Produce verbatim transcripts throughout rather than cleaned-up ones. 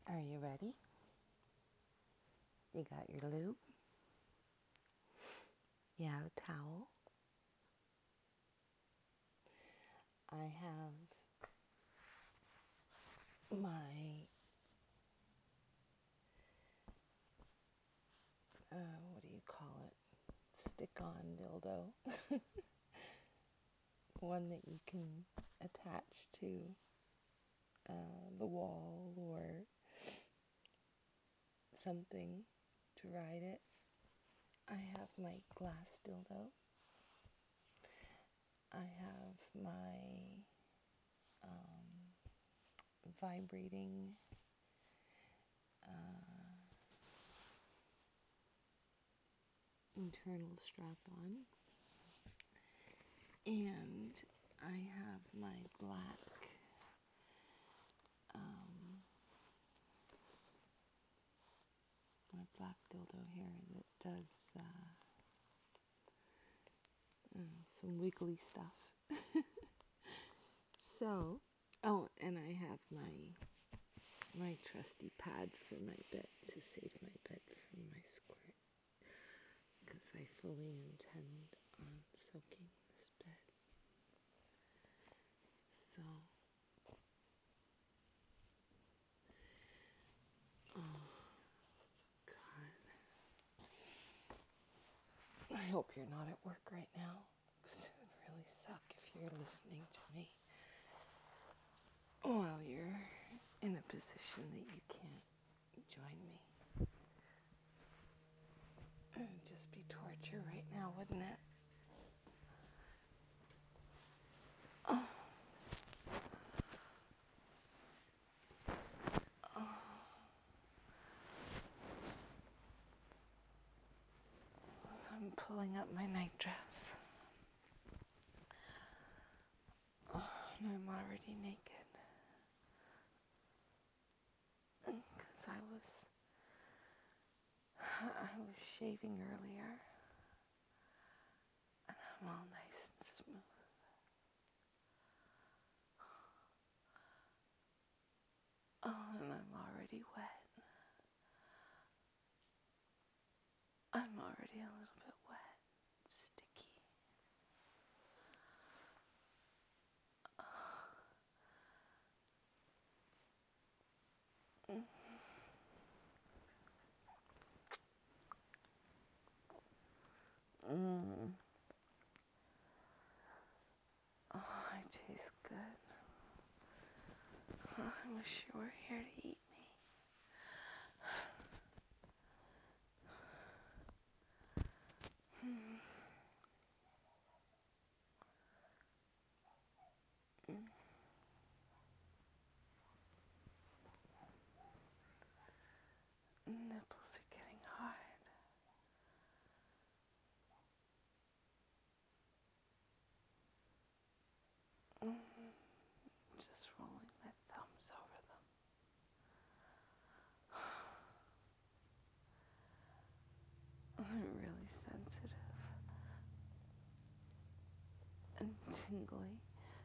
Are you ready? You got your lube? You have a towel? I have my, uh, what do you call it? Stick-on dildo. One that you can attach to uh, the wall or something to ride it. I have my glass dildo. I have my um, vibrating uh, internal strap-on. And I have my black um, my black dildo here that does uh, uh, some wiggly stuff. So, oh, and I have my my trusty pad for my bed to save my bed from my squirt, because I fully intend on soaking this bed. So, oh God, I hope you're not at work right now, because it would really suck if you're listening to me while you're in a position that you can't join me. It would just be torture right now, wouldn't it? Oh. Oh. So I'm pulling up my nightdress. Oh, and I'm already naked. Because I was, I was shaving earlier. And I'm all nice and smooth. Oh, and I'm already wet. I'm already a little bit wet. Sticky. Mm. Mm. Oh, I taste good. Oh, I wish you were here to eat me. Mm. Mm. Nipples are getting hard. Mm. Just rolling my thumbs over them. They're really sensitive and tingly.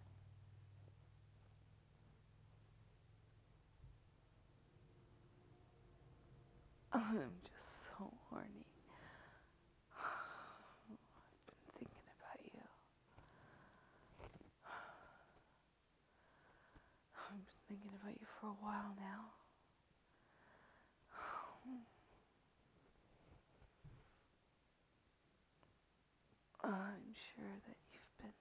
I'm just so horny. I've been thinking about you. I've been thinking about you for a while now. I'm sure that you've been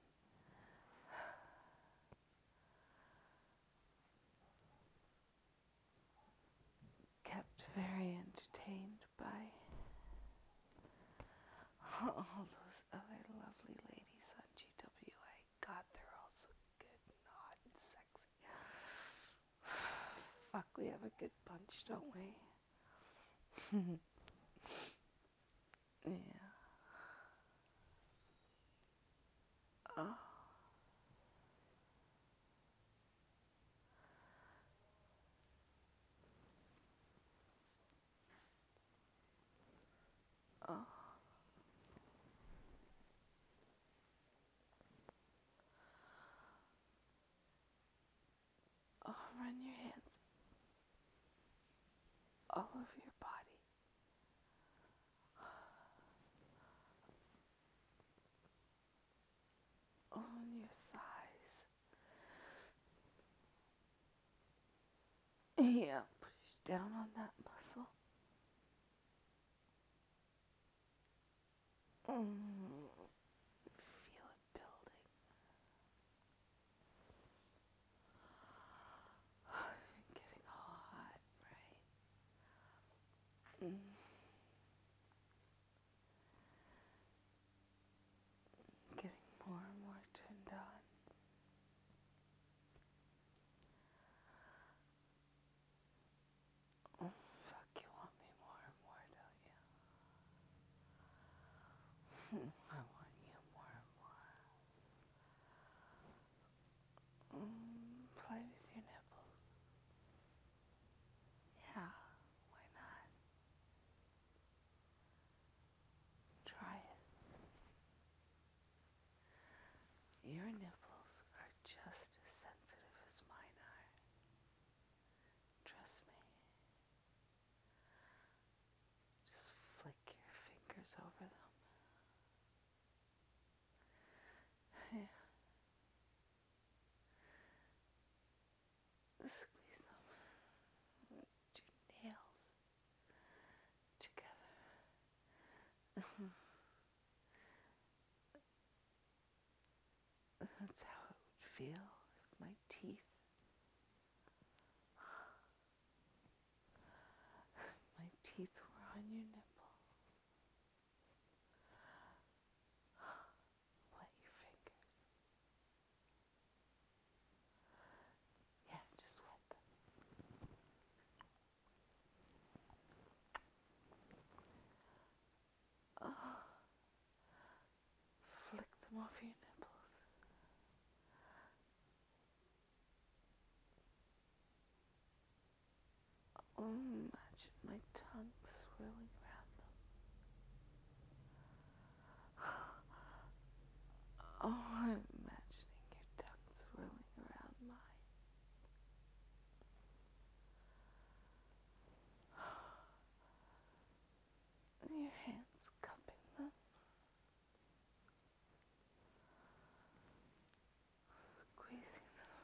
kept very entertained by all those other lovely ladies on G W A. God, they're all so good and hot and sexy. Fuck, we have a good bunch, don't we? Yeah. Oh. Oh. Oh, run your hands. Yeah, push down on that muscle. Mm, feel it building. Getting hot, right? Mm. Getting more and more turned on. Oh, fuck, you want me more and more, don't you? I want you more and more. Mm, play with your nipples. Yeah, why not? Try it. Your nipples are just as sensitive as mine are. Trust me. Just flick your fingers over them. Yeah. Squeeze them with your nails together. That's how it would feel if my teeth, my teeth were on your nipple. Wet your fingers. Yeah, just wet them. Oh, flick them off your nipples. Oh, imagine my tongue swirling around them. Oh, I'm imagining your tongue swirling around mine. And your hands cupping them. Squeezing them.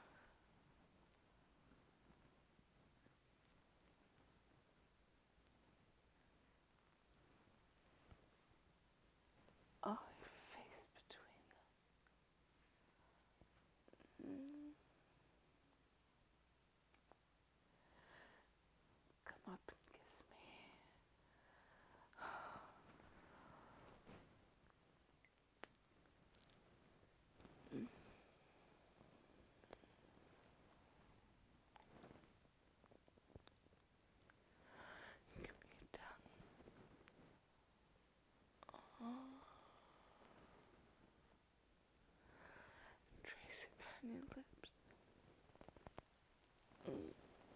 Oh, your face between them. Mm. Come up and kiss me. Mm. Give me your tongue. Oh. Trace it on your lips. Mm.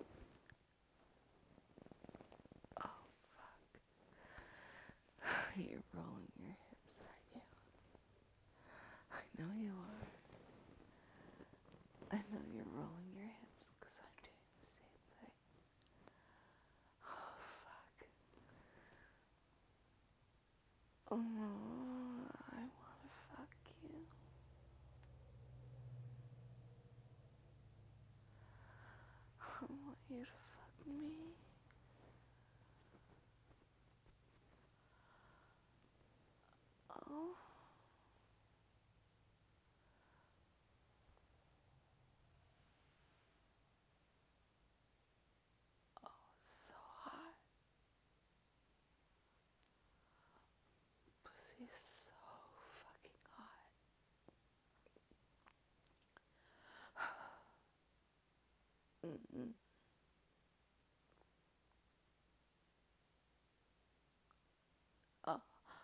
Oh, fuck. You're rolling your hips, aren't you? I know you are. I know you're rolling your hips because I'm doing the same thing. Oh, fuck. Oh, I want to fuck you. I want you to fuck me. Oh. Oh, so hot. Pussy is so fucking hot. Mm-mm. Oh.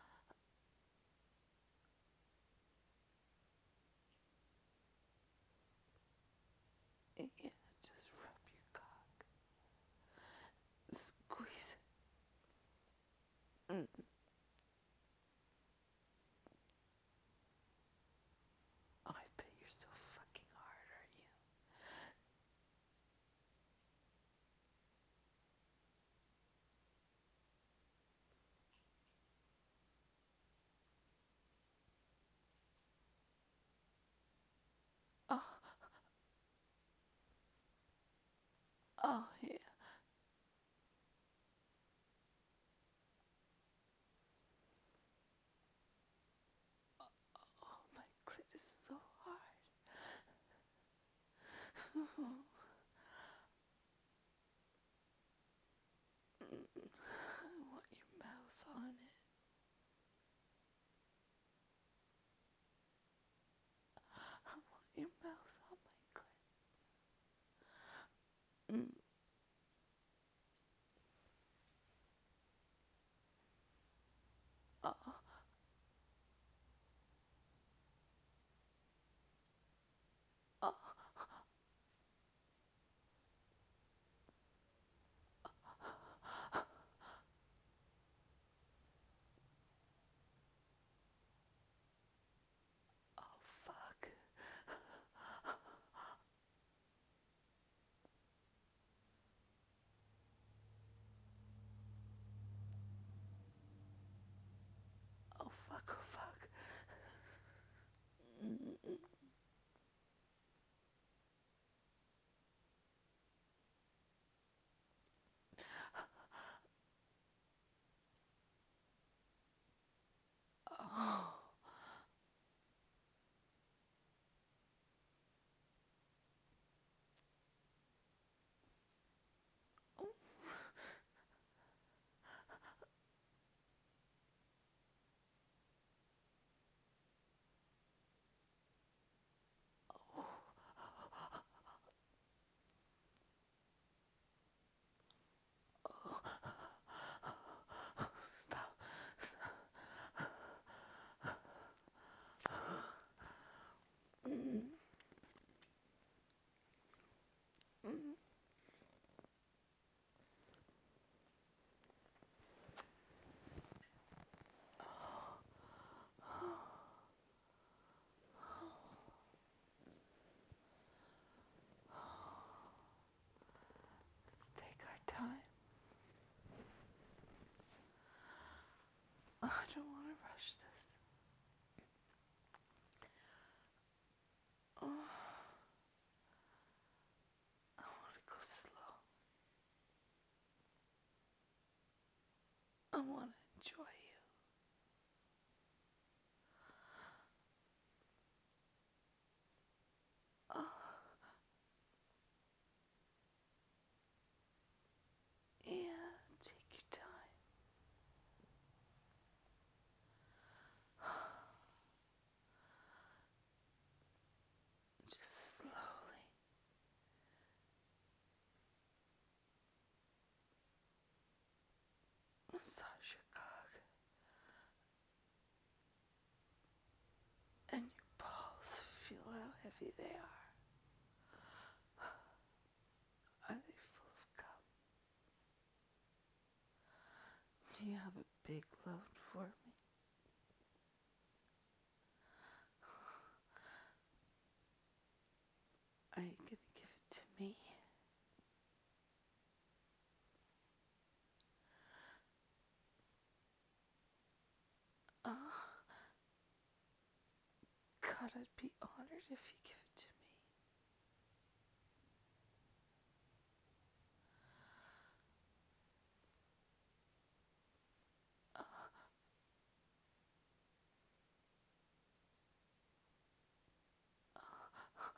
Yeah, just rub your cock. Squeeze it. Mm. Oh, I bet you're so fucking hard, aren't you? Oh. Oh, yeah. Mm. Oh. Oh. Oh, fuck. Oh, fuck, oh, fuck. Mm-mm. Oh. Stop. Mm. Mm. Let's take our time. I don't want to rush this. Oh, I want to go slow. I want to enjoy you. Oh, yeah, take your time. Just slowly massage your cock and your balls. Feel how heavy they are. Are they full of cum? Do you have a big load for me? Are you gonna give it to me? Oh, God, I'd be honored if you give it to me. Oh, oh,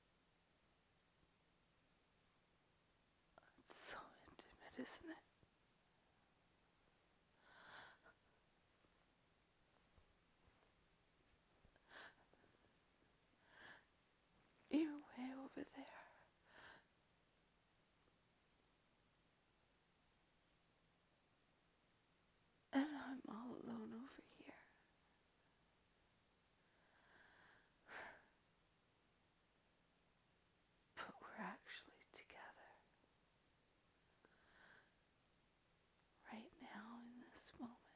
it's so intimate, isn't it? You're way over there, and I'm all alone over here. But we're actually together. Right now, in this moment,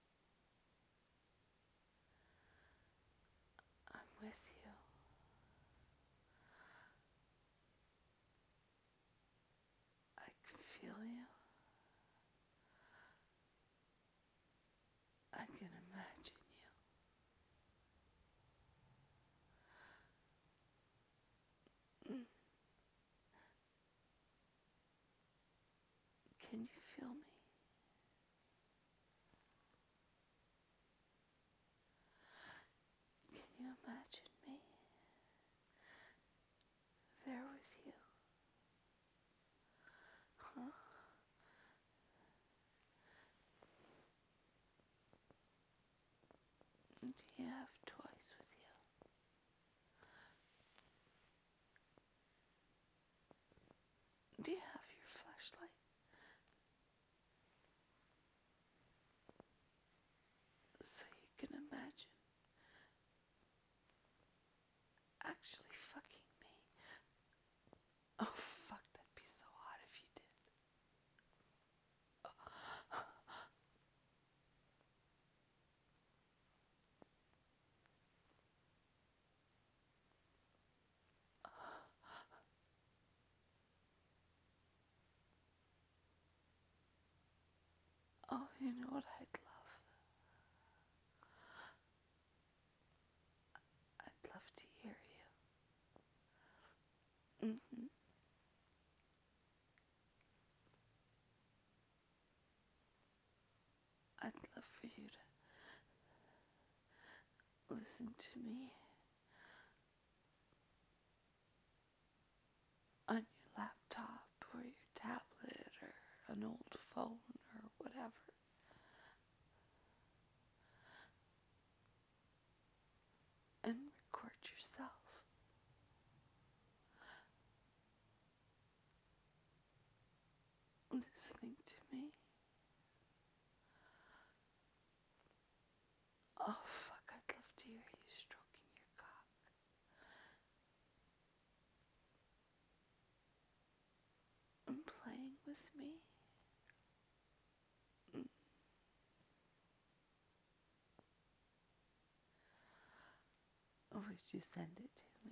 I'm with you. I can feel you. I can imagine you. Mm. Can you feel me? Can you imagine me there with you? Huh? Do you have toys with you? Do you Oh, you know what I'd love? I'd love to hear you. Mm-hmm. I'd love for you to listen to me on your laptop or your tablet or an old phone or whatever. And record yourself listening to me. Oh fuck, I'd love to hear you stroking your cock and playing with me. Mm. Or would you send it to me?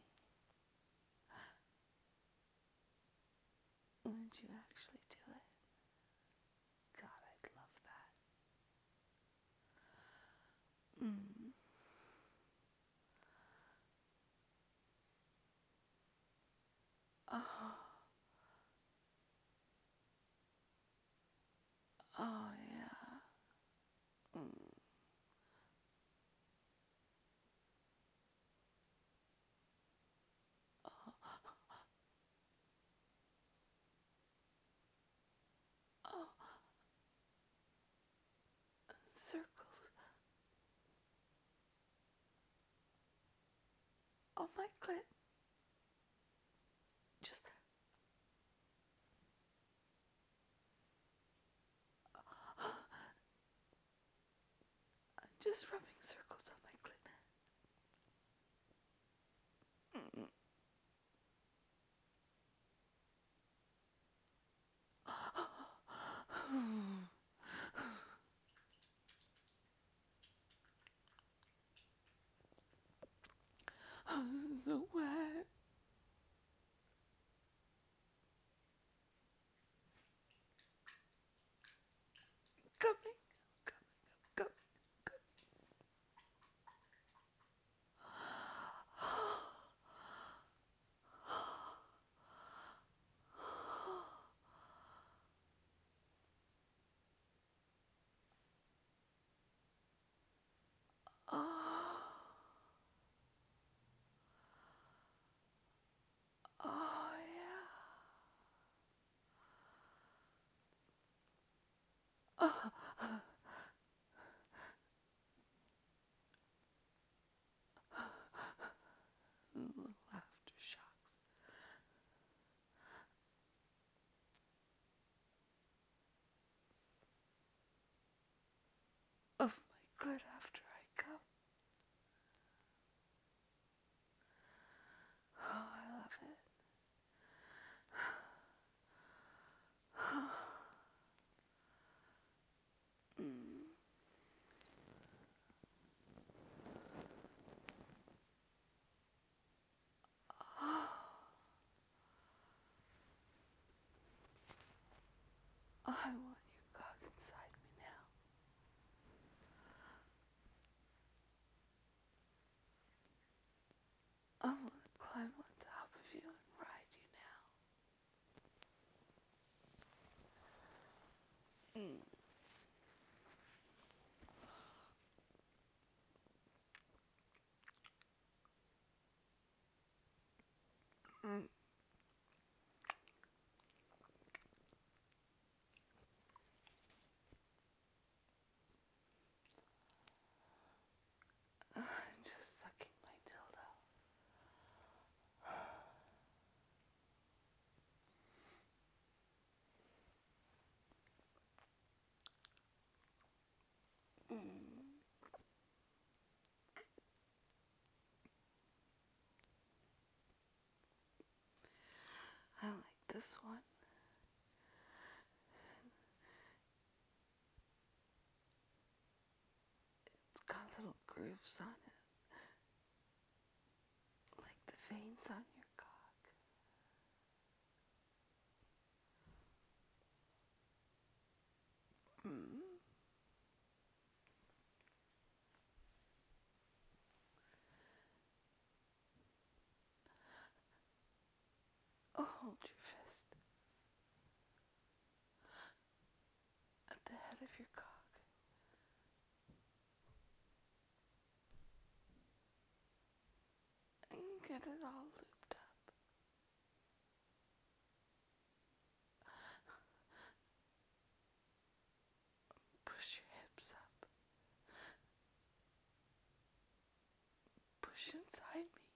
Would you actually do it? God, I'd love that. Mm. Oh. Oh yeah. Mm. Oh. Oh. Circles. Oh my clit. Just. I'm just rubbing circles on my clit. Mm. Oh, this is so wet. Coming, coming, coming, coming. Oh, oh yeah. Oh. Little aftershocks of my clit after I come. Oh, I love it. Mm. Oh, I want your cock inside me now. I want to climb on top of you and ride you now. Mm. Mm. I'm just sucking my dildo. Mm. I like this one. It's got little grooves on it, like the veins on your cock. Mm. Hold your fist at the head of your cock. And get it all looped up. Push your hips up. Push inside me.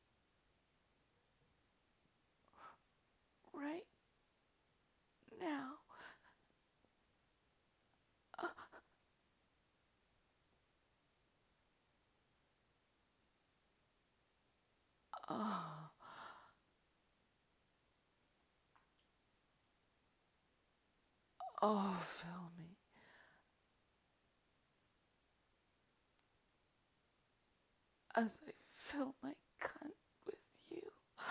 Right now. Uh, oh. Oh, fill me. As I fill my cunt with you.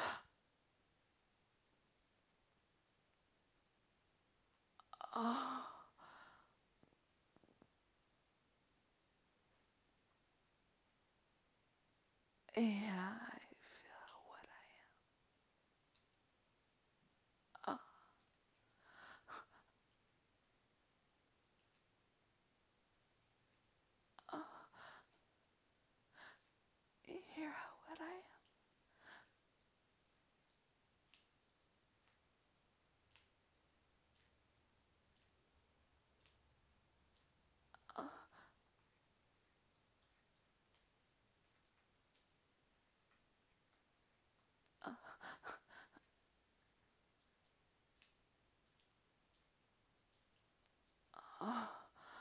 Oh. Yeah, I feel how wet I am. Oh. Oh. You hear how wet I am? Oh. Oh. Oh.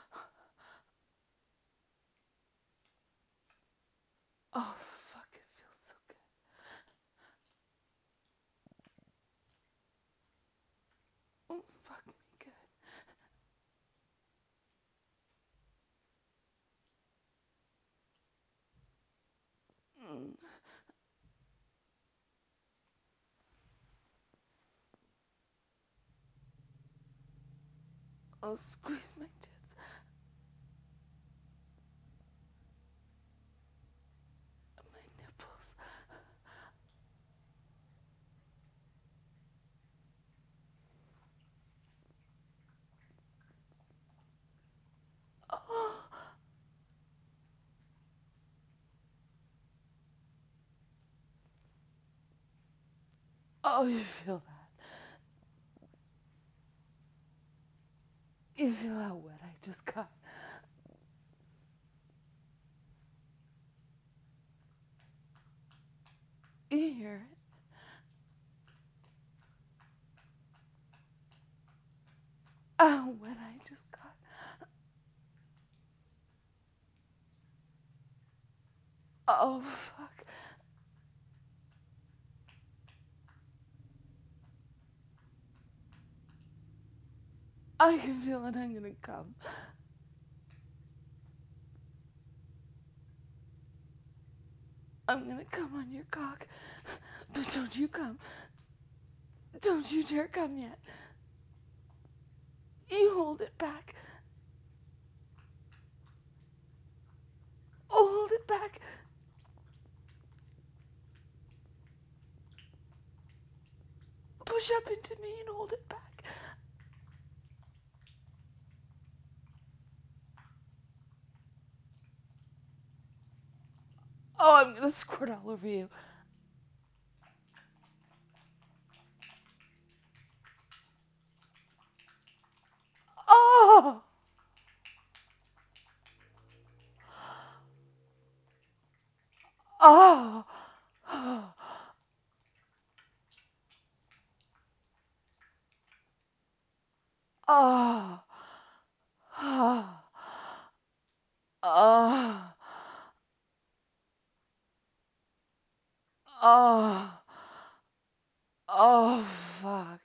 Oh, fuck, it feels so good. Oh, fuck me good. Mm. Oh, squeeze my tits. My nipples. Oh. Oh, you feel that? You feel how wet I just got? You hear it? How wet I just got? Oh, fuck. I can feel it. I'm gonna come. I'm gonna come on your cock. But don't you come. Don't you dare come yet. You hold it back. Hold it back. Push up into me and hold it back. Oh, I'm gonna squirt all over you. Oh! Oh! Oh! Oh! Oh! Oh! Oh! Oh, fuck.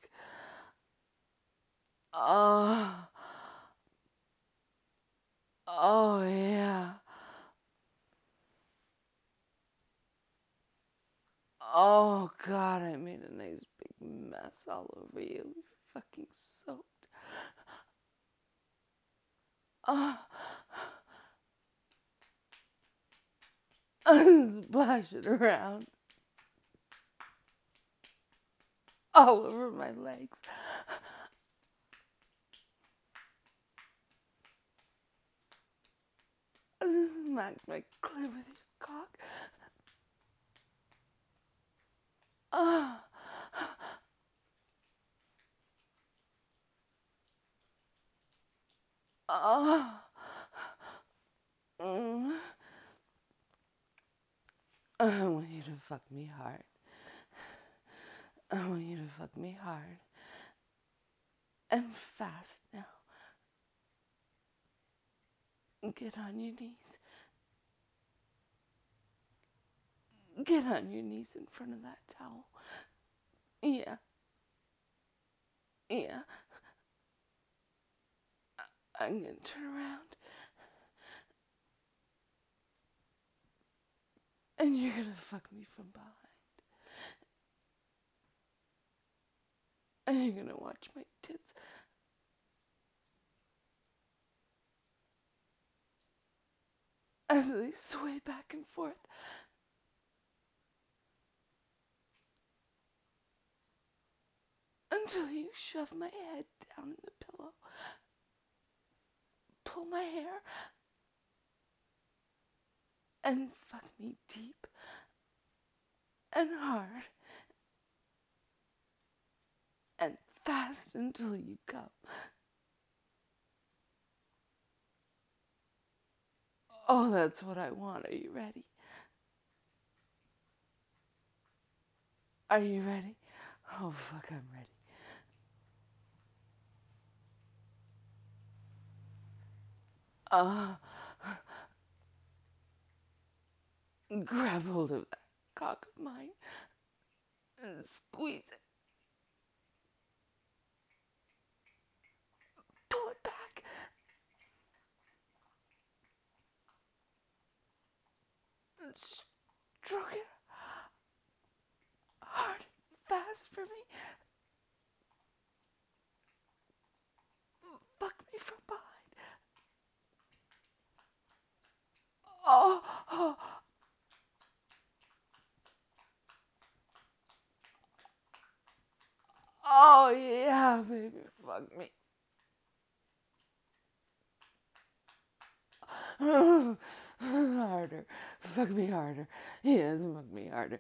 Oh! Oh, yeah. Oh, God, I made a nice big mess all over you. Fucking soaked. Oh! Splash it around. Oh, all over my legs. Smack my clit with your cock. Ah. Ah. Mm. I want you to fuck me hard. I want you to fuck me hard. And fast now. Get on your knees. Get on your knees in front of that towel. Yeah. Yeah. I'm gonna turn around. And you're gonna fuck me from behind. And you're gonna watch my tits as they sway back and forth until you shove my head down in the pillow, pull my hair, and fuck me deep and hard and fast until you come. Oh, that's what I want. Are you ready? Are you ready? Oh, fuck, I'm ready. Uh, grab hold of that cock of mine and squeeze it. Pull it back. And stroke it hard and fast for me. Fuck me from behind. Oh, oh, oh yeah, baby, fuck me. Harder. Fuck me harder. Yes, fuck me harder.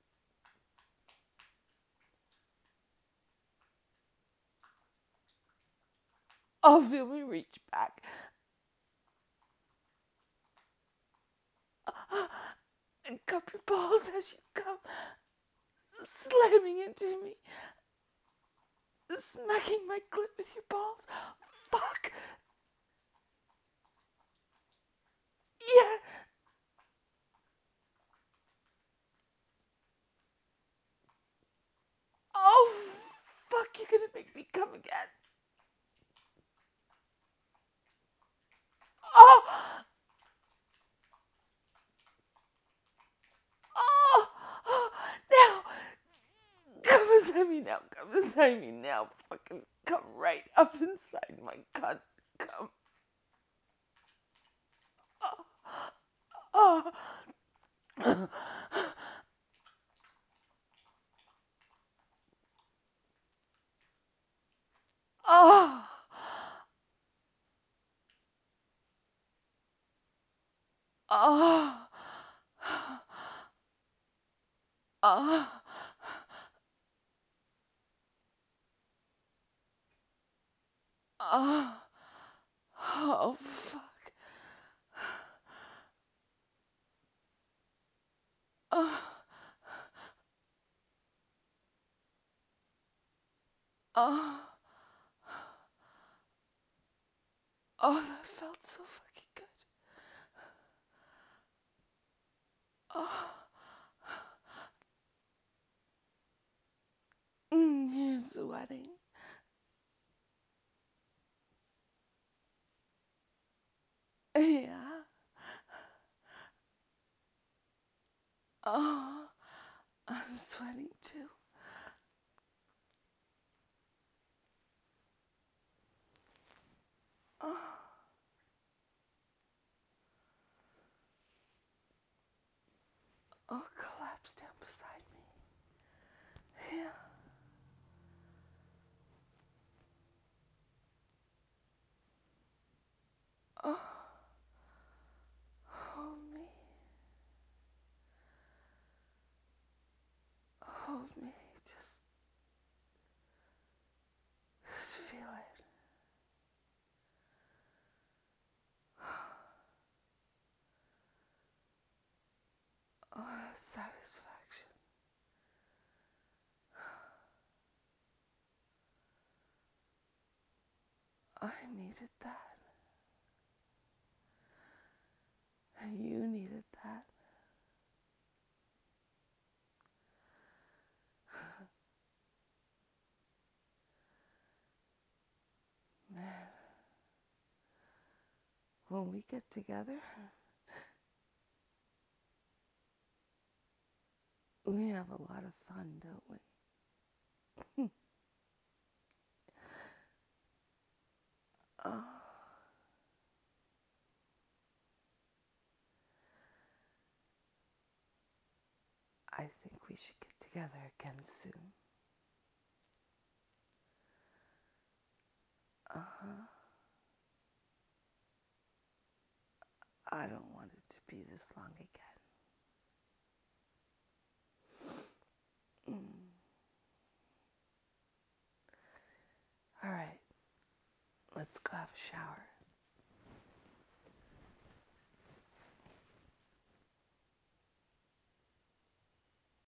Oh, feel me reach back. And cup your balls as you come, slamming into me, smacking my clit with your balls. Fuck. Yeah. Oh, fuck, you're gonna make me come again. Oh. Oh. Oh. Now. Come beside me now. Come beside me now. Fucking come right up inside my cunt. Come. Oh. Oh. Oh. Oh. Oh. Oh. Oh, fuck. Oh. Oh. Oh, that felt so fucking good. Oh. Mm, you're sweating. Yeah. Oh, I'm sweating too. Oh. Oh, collapse down beside me. Yeah. I needed that. You needed that. Man, when we get together, we have a lot of fun, don't we? Oh, I think we should get together again soon. Uh-huh. I don't want it to be this long again. Mm. All right, let's go have a shower.